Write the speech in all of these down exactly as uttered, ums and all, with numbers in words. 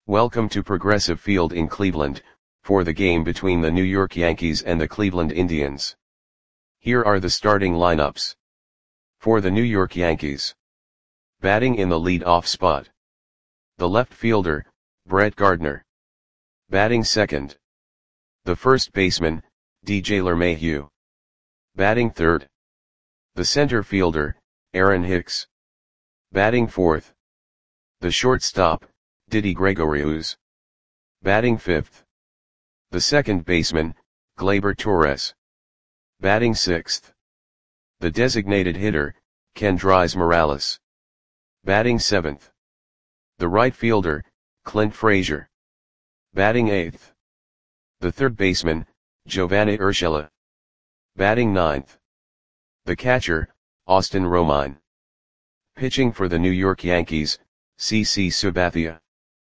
Welcome to Progressive Field in Cleveland, for the game between the New York Yankees and the Cleveland Indians. Here are the starting lineups. For the New York Yankees. Batting in the lead-off spot. The left fielder, Brett Gardner. Batting second. The first baseman, D J LeMahieu. Batting third. The center fielder, Aaron Hicks. Batting fourth. The shortstop, Didi Gregorius. Batting fifth. The second baseman, Gleyber Torres. Batting sixth. The designated hitter, Kendrys Morales. Batting seventh. The right fielder, Clint Frazier. Batting eighth. The third baseman, Giovanny Urshela. Batting ninth. The catcher, Austin Romine. Pitching for the New York Yankees, C C Sabathia.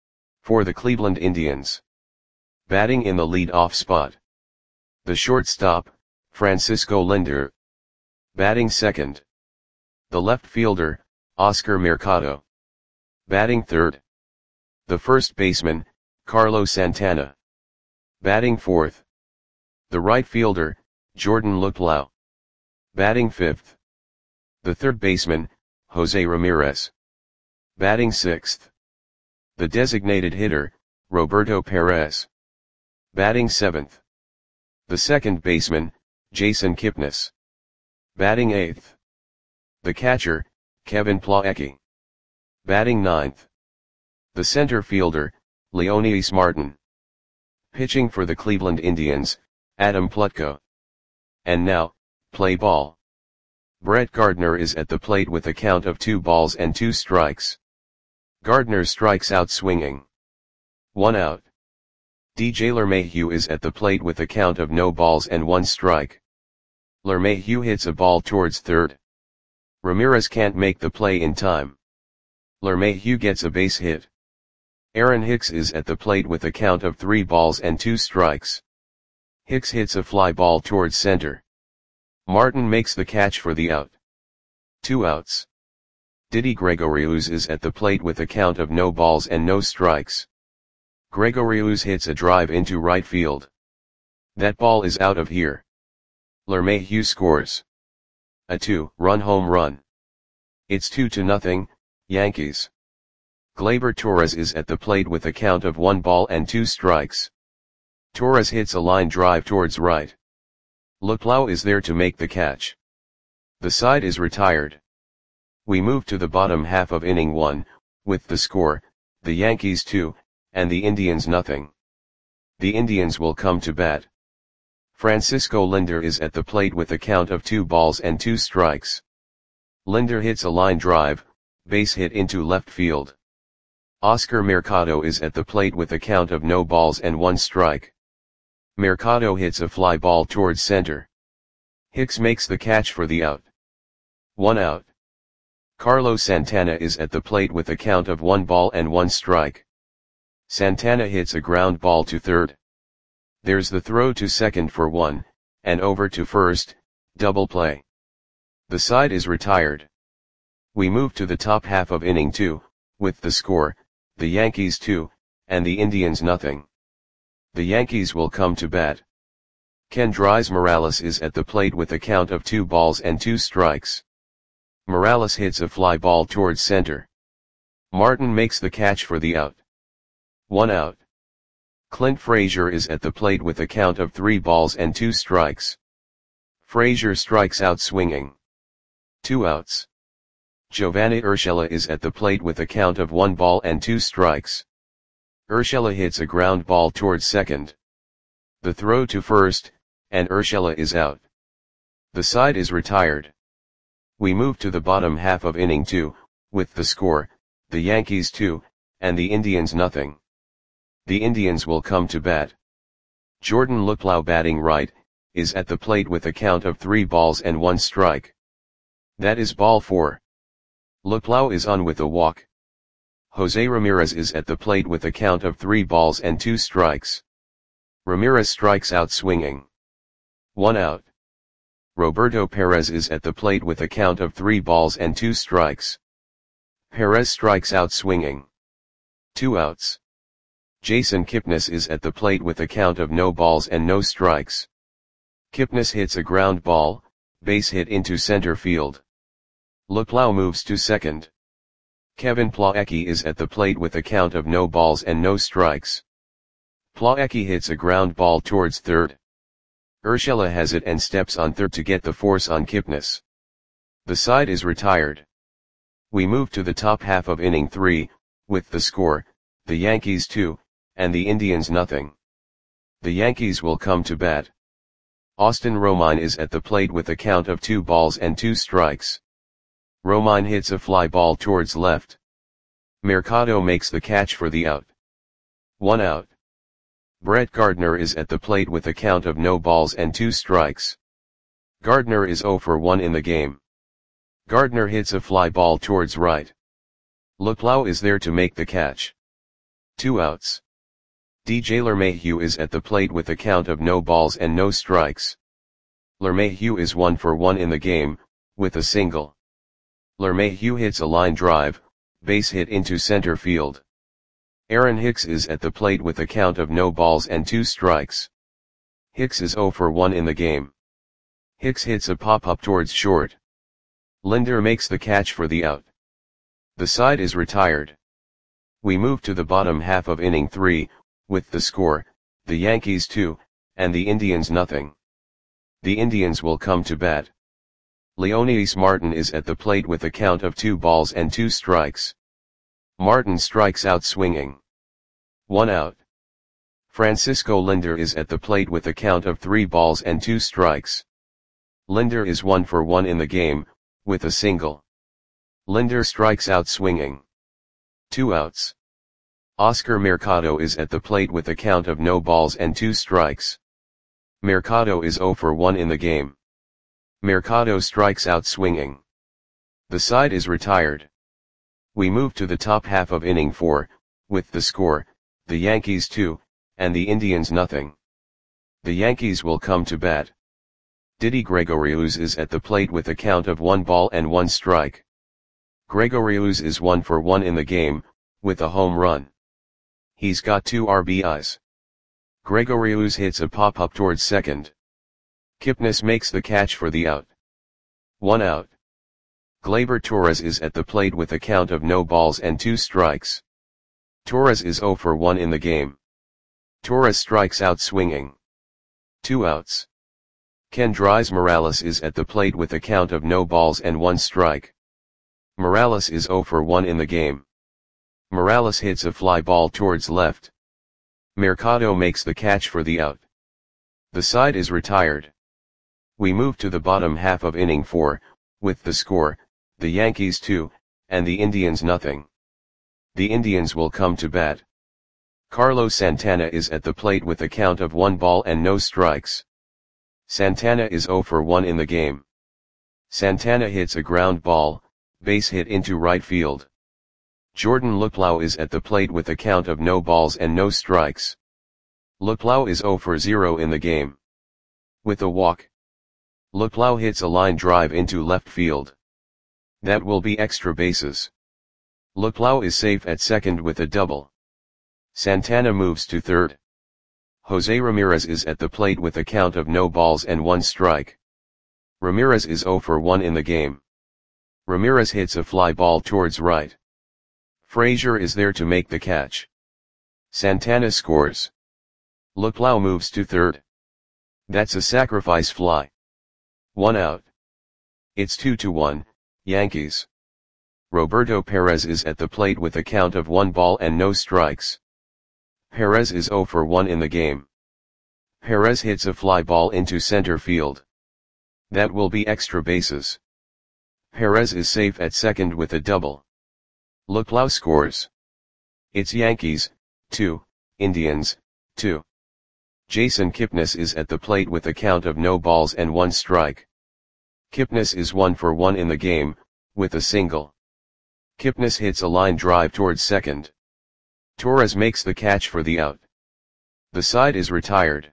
For the Cleveland Indians. Batting in the lead-off spot. The shortstop, Francisco Lindor. Batting second. The left fielder, Oscar Mercado. Batting third. The first baseman, Carlos Santana. Batting fourth. The right fielder, Jordan Luplow. Batting fifth. The third baseman, Jose Ramirez. Batting sixth. The designated hitter, Roberto Perez. Batting seventh. The second baseman, Jason Kipnis. Batting eighth. The catcher, Kevin Plawecki. Batting ninth. The center fielder, Leonys Martin. Pitching for the Cleveland Indians, Adam Plutko. And now, play ball. Brett Gardner is at the plate with a count of two balls and two strikes. Gardner strikes out swinging. One out. D J LeMahieu is at the plate with a count of no balls and one strike. LeMahieu hits a ball towards third. Ramirez can't make the play in time. LeMahieu gets a base hit. Aaron Hicks is at the plate with a count of three balls and two strikes. Hicks hits a fly ball towards center. Martin makes the catch for the out. Two outs. Didi Gregorius is at the plate with a count of no balls and no strikes. Gregorius hits a drive into right field. That ball is out of here. LeMahieu scores a two-run home run. It's two to nothing, Yankees. Gleyber Torres is at the plate with a count of one ball and two strikes. Torres hits a line drive towards right. Luplow is there to make the catch. The side is retired. We move to the bottom half of inning one, with the score, the Yankees two, and the Indians nothing. The Indians will come to bat. Francisco Lindor is at the plate with a count of two balls and two strikes. Lindor hits a line drive, base hit into left field. Oscar Mercado is at the plate with a count of no balls and one strike. Mercado hits a fly ball towards center. Hicks makes the catch for the out. One out. Carlos Santana is at the plate with a count of one ball and one strike. Santana hits a ground ball to third. There's the throw to second for one, and over to first, double play. The side is retired. We move to the top half of inning two, with the score, the Yankees two, and the Indians nothing. The Yankees will come to bat. Kendrys Morales is at the plate with a count of two balls and two strikes. Morales hits a fly ball towards center. Martin makes the catch for the out. One out. Clint Frazier is at the plate with a count of three balls and two strikes. Frazier strikes out swinging. Two outs. Giovanny Urshela is at the plate with a count of one ball and two strikes. Urshela hits a ground ball towards second. The throw to first, and Urshela is out. The side is retired. We move to the bottom half of inning two, with the score, the Yankees two, and the Indians nothing. The Indians will come to bat. Jordan Luplow, batting right, is at the plate with a count of three balls and one strike. That is ball four. Luplow is on with a walk. Jose Ramirez is at the plate with a count of three balls and two strikes. Ramirez strikes out swinging. One out. Roberto Perez is at the plate with a count of three balls and two strikes. Perez strikes out swinging. Two outs. Jason Kipnis is at the plate with a count of no balls and no strikes. Kipnis hits a ground ball, base hit into center field. Luplow moves to second. Kevin Plawecki is at the plate with a count of no balls and no strikes. Plawecki hits a ground ball towards third. Urshela has it and steps on third to get the force on Kipnis. The side is retired. We move to the top half of inning three, with the score, the Yankees two, and the Indians nothing. The Yankees will come to bat. Austin Romine is at the plate with a count of two balls and two strikes. Romine hits a fly ball towards left. Mercado makes the catch for the out. One out. Brett Gardner is at the plate with a count of no balls and two strikes. Gardner is oh for one in the game. Gardner hits a fly ball towards right. Luplow is there to make the catch. Two outs. D J LeMahieu is at the plate with a count of no balls and no strikes. LeMahieu is one for one in the game, with a single. LeMahieu hits a line drive, base hit into center field. Aaron Hicks is at the plate with a count of no balls and two strikes. Hicks is oh for one in the game. Hicks hits a pop-up towards short. Linder makes the catch for the out. The side is retired. We move to the bottom half of inning three, with the score, the Yankees two, and the Indians nothing. The Indians will come to bat. Leonidas Martin is at the plate with a count of two balls and two strikes. Martin strikes out swinging. One out. Francisco Linder is at the plate with a count of three balls and two strikes. Linder is one for one in the game, with a single. Linder strikes out swinging. Two outs. Oscar Mercado is at the plate with a count of no balls and two strikes. Mercado is oh for one in the game. Mercado strikes out swinging. The side is retired. We move to the top half of inning four, with the score, the Yankees two, and the Indians nothing. The Yankees will come to bat. Didi Gregorius is at the plate with a count of one ball and one strike. Gregorius is one for one in the game, with a home run. He's got two R B Is. Gregorius hits a pop-up towards second. Kipnis makes the catch for the out. One out. Gleyber Torres is at the plate with a count of no balls and two strikes. Torres is oh for one in the game. Torres strikes out swinging. Two outs. Kendrys Morales is at the plate with a count of no balls and one strike. Morales is oh for one in the game. Morales hits a fly ball towards left. Mercado makes the catch for the out. The side is retired. We move to the bottom half of inning four, with the score, the Yankees two, and the Indians nothing. The Indians will come to bat. Carlos Santana is at the plate with a count of one ball and no strikes. Santana is oh for one in the game. Santana hits a ground ball, base hit into right field. Jordan Luplow is at the plate with a count of no balls and no strikes. Luplow is oh for zero in the game. With a walk. Luplow hits a line drive into left field. That will be extra bases. Luplow is safe at second with a double. Santana moves to third. Jose Ramirez is at the plate with a count of no balls and one strike. Ramirez is oh for one in the game. Ramirez hits a fly ball towards right. Frazier is there to make the catch. Santana scores. Luplow moves to third. That's a sacrifice fly. One out. It's two to one, Yankees. Roberto Perez is at the plate with a count of one ball and no strikes. Perez is oh for one in the game. Perez hits a fly ball into center field. That will be extra bases. Perez is safe at second with a double. Luplow scores. It's Yankees, two, Indians, two. Jason Kipnis is at the plate with a count of no balls and one strike. Kipnis is one for one in the game, with a single. Kipnis hits a line drive towards second. Torres makes the catch for the out. The side is retired.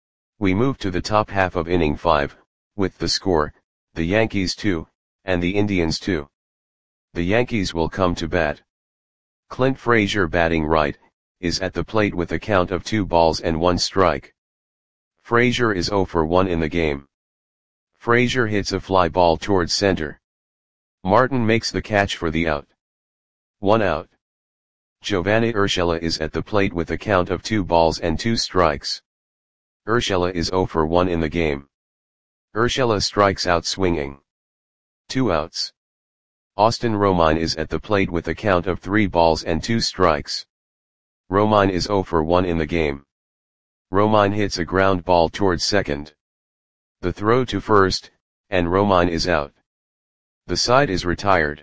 We move to the top half of inning five, with the score, the Yankees two, and the Indians two. The Yankees will come to bat. Clint Frazier batting right, is at the plate with a count of two balls and one strike. Frazier is zero for one in the game. Frazier hits a fly ball towards center. Martin makes the catch for the out. One out. Giovanni Urshela is at the plate with a count of two balls and two strikes. Urshela is zero for one in the game. Urshela strikes out swinging. Two outs. Austin Romine is at the plate with a count of three balls and two strikes. Romine is zero for one in the game. Romine hits a ground ball towards second. The throw to first, and Romine is out. The side is retired.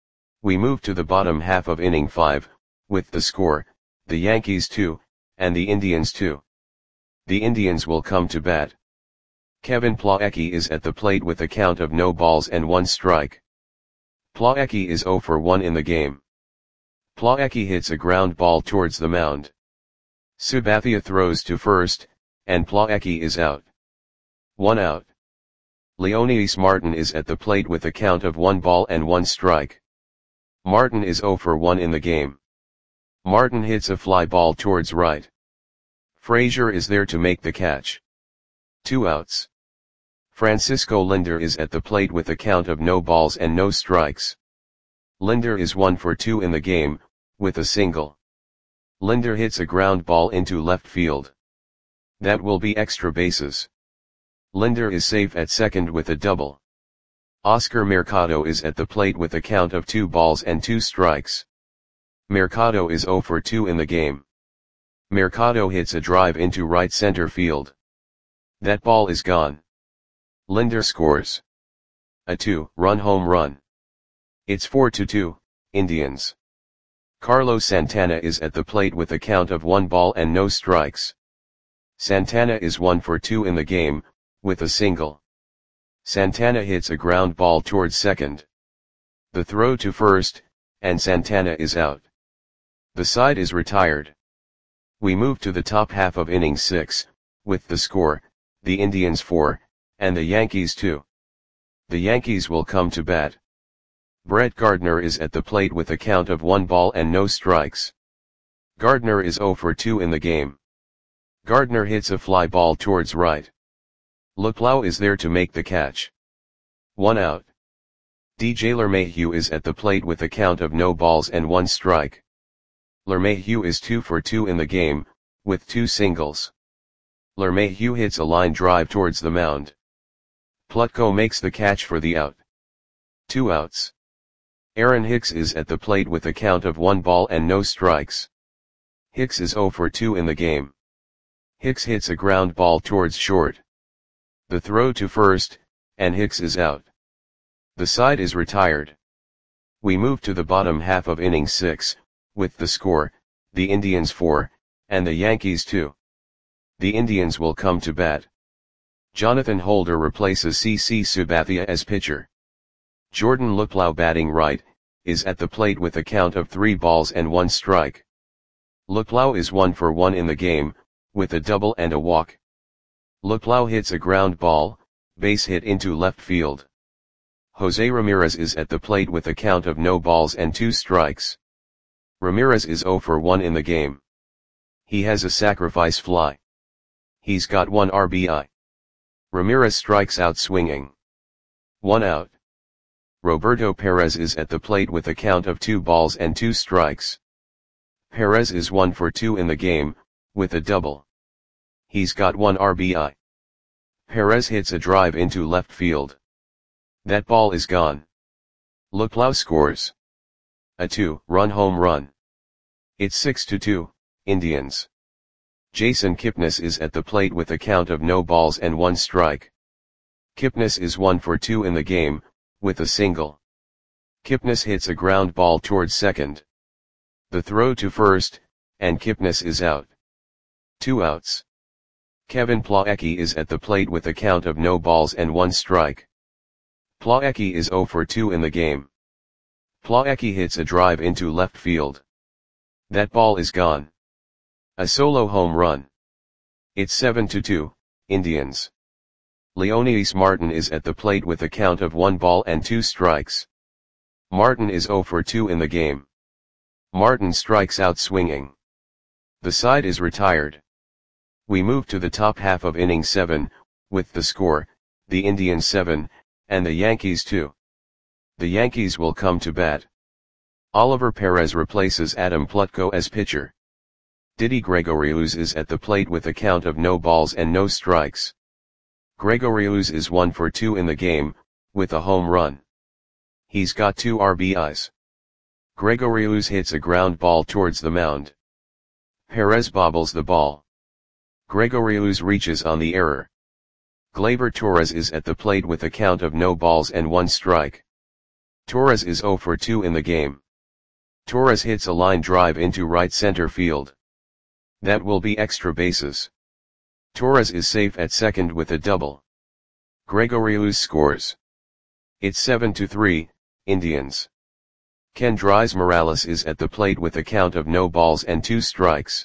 We move to the bottom half of inning five, with the score, the Yankees two, and the Indians two. The Indians will come to bat. Kevin Plawecki is at the plate with a count of no balls and one strike. Plawecki is zero for one in the game. Plawecki hits a ground ball towards the mound. Sabathia throws to first, and Plawecki is out. One out. Leonidas Martin is at the plate with a count of one ball and one strike. Martin is zero for one in the game. Martin hits a fly ball towards right. Frazier is there to make the catch. Two outs. Francisco Lindor is at the plate with a count of no balls and no strikes. Lindor is one for two in the game, with a single. Lindor hits a ground ball into left field. That will be extra bases. Lindor is safe at second with a double. Oscar Mercado is at the plate with a count of two balls and two strikes. Mercado is zero for two in the game. Mercado hits a drive into right center field. That ball is gone. Lindor scores a two-run home run. It's four to two, Indians. Carlos Santana is at the plate with a count of one ball and no strikes. Santana is one for two in the game, with a single. Santana hits a ground ball towards second. The throw to first, and Santana is out. The side is retired. We move to the top half of inning six, with the score, the Indians four, and the Yankees two. The Yankees will come to bat. Brett Gardner is at the plate with a count of one ball and no strikes. Gardner is zero for two in the game. Gardner hits a fly ball towards right. Luplow is there to make the catch. One out. D J LeMahieu is at the plate with a count of no balls and one strike. LeMahieu is two for two in the game, with two singles. LeMahieu hits a line drive towards the mound. Plutko makes the catch for the out. Two outs. Aaron Hicks is at the plate with a count of one ball and no strikes. Hicks is zero for two in the game. Hicks hits a ground ball towards short. The throw to first, and Hicks is out. The side is retired. We move to the bottom half of inning six, with the score, the Indians four, and the Yankees two. The Indians will come to bat. Jonathan Holder replaces C C Sabathia as pitcher. Jordan Luplow batting right, is at the plate with a count of three balls and one strike. Luplow is one for one in the game, with a double and a walk. Luplow hits a ground ball, base hit into left field. Jose Ramirez is at the plate with a count of no balls and two strikes. Ramirez is zero for one in the game. He has a sacrifice fly. He's got one R B I. Ramirez strikes out swinging. One out. Roberto Perez is at the plate with a count of two balls and two strikes. Perez is one for two in the game, with a double. He's got one R B I. Perez hits a drive into left field. That ball is gone. Luplow scores a two-run home run. It's six to two, Indians. Jason Kipnis is at the plate with a count of no balls and one strike. Kipnis is one for two in the game, with a single. Kipnis hits a ground ball towards second. The throw to first, and Kipnis is out. Two outs. Kevin Plawecki is at the plate with a count of no balls and one strike. Plawecki is zero for two in the game. Plawecki hits a drive into left field. That ball is gone. A solo home run. It's seven to two, Indians. Leonidas Martin is at the plate with a count of one ball and two strikes. Martin is zero for two in the game. Martin strikes out swinging. The side is retired. We move to the top half of inning seven, with the score, the Indians seven, and the Yankees two. The Yankees will come to bat. Oliver Perez replaces Adam Plutko as pitcher. Didi Gregorius is at the plate with a count of no balls and no strikes. Gregorius is one for two in the game, with a home run. He's got two R B Is. Gregorius hits a ground ball towards the mound. Perez bobbles the ball. Gregorius reaches on the error. Gleyber Torres is at the plate with a count of no balls and one strike. Torres is zero for two in the game. Torres hits a line drive into right center field. That will be extra bases. Torres is safe at second with a double. Gregorius scores. It's seven to three, Indians. Kendrys Morales is at the plate with a count of no balls and two strikes.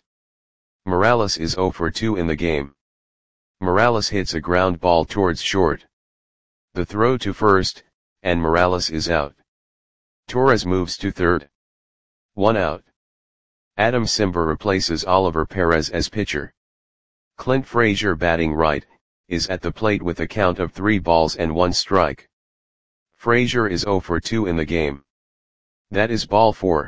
Morales is zero for two in the game. Morales hits a ground ball towards short. The throw to first, and Morales is out. Torres moves to third. One out. Adam Cimber replaces Oliver Perez as pitcher. Clint Frazier, batting right, is at the plate with a count of three balls and one strike. Frazier is zero for two in the game. That is ball four.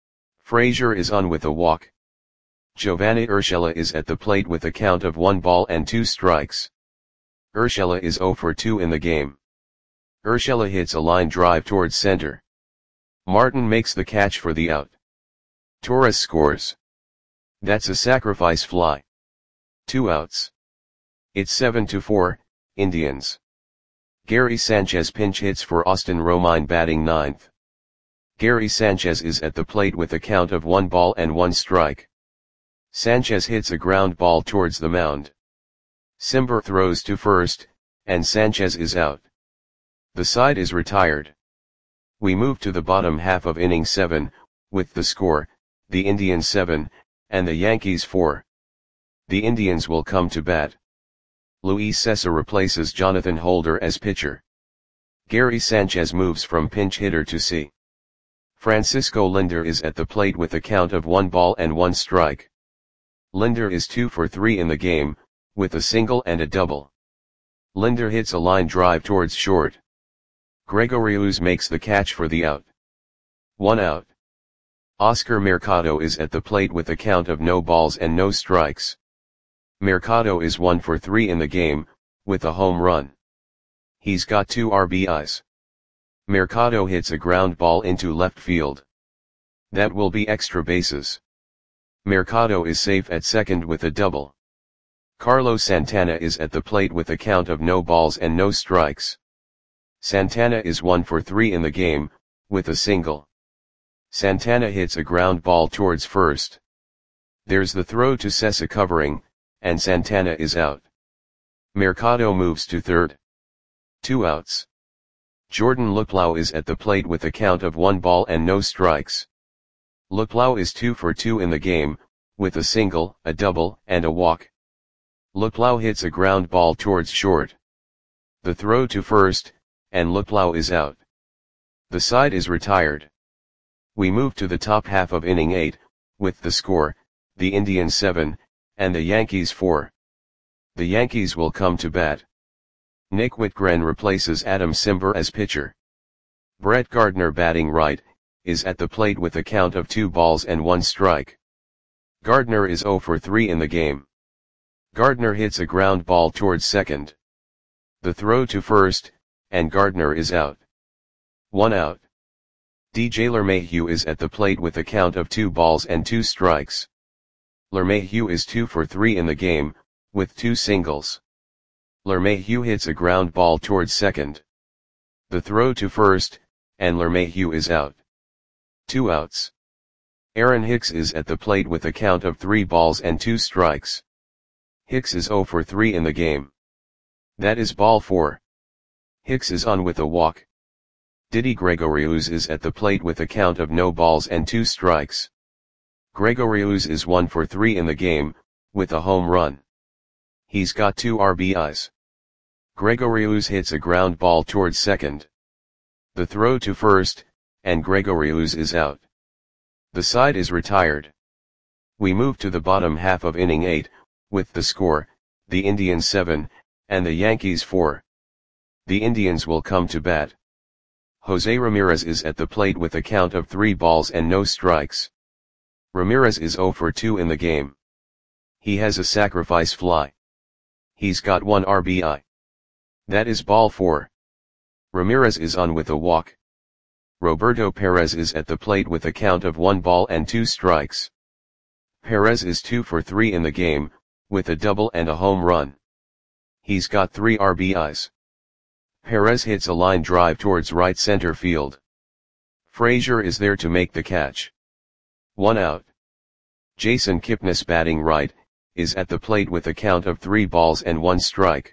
Frazier is on with a walk. Giovanny Urshela is at the plate with a count of one ball and two strikes. Urshela is zero for two in the game. Urshela hits a line drive towards center. Martin makes the catch for the out. Torres scores. That's a sacrifice fly. Two outs. It's seven to four, Indians. Gary Sanchez pinch hits for Austin Romine, batting ninth. Gary Sanchez is at the plate with a count of one ball and one strike. Sanchez hits a ground ball towards the mound. Cimber throws to first, and Sanchez is out. The side is retired. We move to the bottom half of inning seven, with the score, the Indians seven, and the Yankees four. The Indians will come to bat. Luis Cessa replaces Jonathan Holder as pitcher. Gary Sanchez moves from pinch hitter to C. Francisco Lindor is at the plate with a count of one ball and one strike. Lindor is two for three in the game, with a single and a double. Lindor hits a line drive towards short. Gregorius makes the catch for the out. One out. Oscar Mercado is at the plate with a count of no balls and no strikes. Mercado is one for three in the game, with a home run. He's got two R B Is. Mercado hits a ground ball into left field. That will be extra bases. Mercado is safe at second with a double. Carlos Santana is at the plate with a count of no balls and no strikes. Santana is one for three in the game, with a single. Santana hits a ground ball towards first. There's the throw to Cessa covering, and Santana is out. Mercado moves to third. Two outs. Jordan Luplow is at the plate with a count of one ball and no strikes. Luplow is two for two in the game, with a single, a double, and a walk. Luplow hits a ground ball towards short. The throw to first, and Luplow is out. The side is retired. We move to the top half of inning eight, with the score, the Indians seven, and the Yankees four. The Yankees will come to bat. Nick Whitgren replaces Adam Cimber as pitcher. Brett Gardner, batting right, is at the plate with a count of two balls and one strike. Gardner is zero for three in the game. Gardner hits a ground ball towards second. The throw to first, and Gardner is out. One out. D J LeMahieu is at the plate with a count of two balls and two strikes. LeMahieu is two for three in the game, with two singles. LeMahieu hits a ground ball towards second. The throw to first, and LeMahieu is out. Two outs. Aaron Hicks is at the plate with a count of three balls and two strikes. Hicks is zero for three in the game. That is ball four. Hicks is on with a walk. Didi Gregorius is at the plate with a count of no balls and two strikes. Gregorius is one for three in the game, with a home run. He's got two R B Is. Gregorius hits a ground ball towards second. The throw to first, and Gregorius is out. The side is retired. We move to the bottom half of inning eight, with the score, the Indians seven, and the Yankees four. The Indians will come to bat. Jose Ramirez is at the plate with a count of three balls and no strikes. Ramirez is oh for two in the game. He has a sacrifice fly. He's got one R B I. That is ball four. Ramirez is on with a walk. Roberto Perez is at the plate with a count of one ball and two strikes. Perez is two for three in the game, with a double and a home run. He's got three R B Is. Perez hits a line drive towards right center field. Frazier is there to make the catch. One out. Jason Kipnis, batting right, is at the plate with a count of three balls and one strike.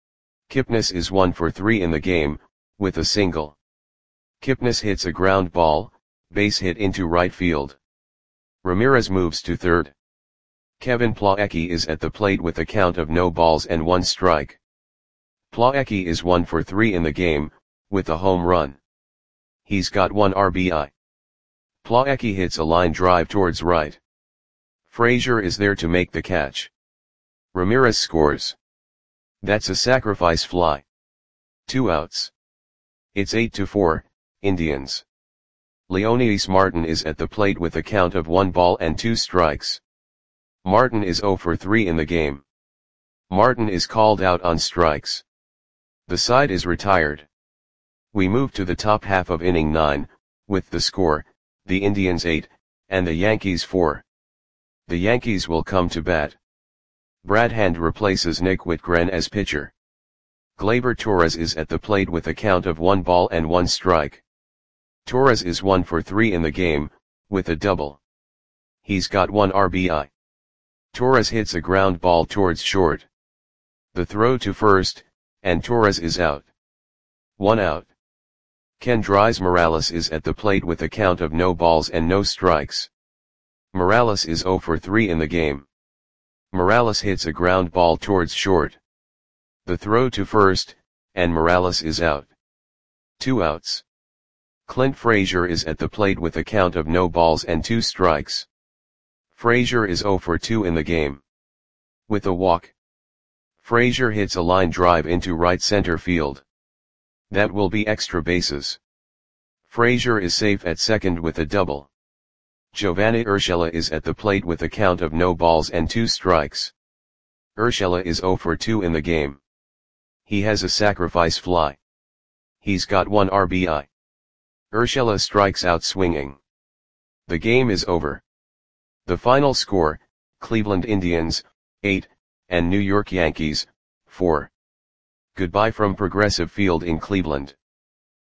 Kipnis is one for three in the game, with a single. Kipnis hits a ground ball, base hit into right field. Ramirez moves to third. Kevin Plawecki is at the plate with a count of no balls and one strike. Plawecki is one for three in the game, with a home run. He's got one R B I. Plawecki hits a line drive towards right. Frazier is there to make the catch. Ramirez scores. That's a sacrifice fly. Two outs. It's eight to four, Indians. Leonidas Martin is at the plate with a count of one ball and two strikes. Martin is oh for three in the game. Martin is called out on strikes. The side is retired. We move to the top half of inning nine, with the score, the Indians eight, and the Yankees four. The Yankees will come to bat. Brad Hand replaces Nick Whitgren as pitcher. Gleyber Torres is at the plate with a count of one ball and one strike. Torres is one for three in the game, with a double. He's got one R B I. Torres hits a ground ball towards short. The throw to first, and Torres is out. One out. Kendrys Morales is at the plate with a count of no balls and no strikes. Morales is oh for three in the game. Morales hits a ground ball towards short. The throw to first, and Morales is out. Two outs. Clint Frazier is at the plate with a count of no balls and two strikes. Frazier is oh for two in the game. With a walk. Frazier hits a line drive into right center field. That will be extra bases. Frazier is safe at second with a double. Giovanni Urshela is at the plate with a count of no balls and two strikes. Urshela is oh for two in the game. He has a sacrifice fly. He's got one R B I. Urshela strikes out swinging. The game is over. The final score, Cleveland Indians, eight, and New York Yankees, four. Goodbye from Progressive Field in Cleveland.